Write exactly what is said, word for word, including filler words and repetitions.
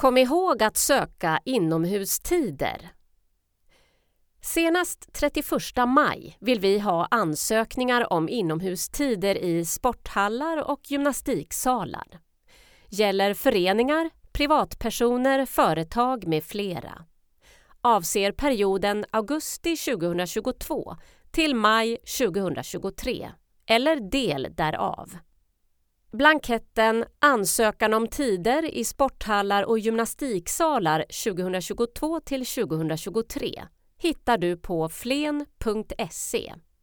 Kom ihåg att söka inomhustider. Senast trettioförsta maj vill vi ha ansökningar om inomhustider i sporthallar och gymnastiksalar. Gäller föreningar, privatpersoner, företag med flera. Avser perioden augusti tjugohundratjugotvå till maj tjugohundratjugotre eller del därav. Blanketten Ansökan om tider i sporthallar och gymnastiksalar tjugohundratjugotvå till tjugohundratjugotre hittar du på flen punkt se.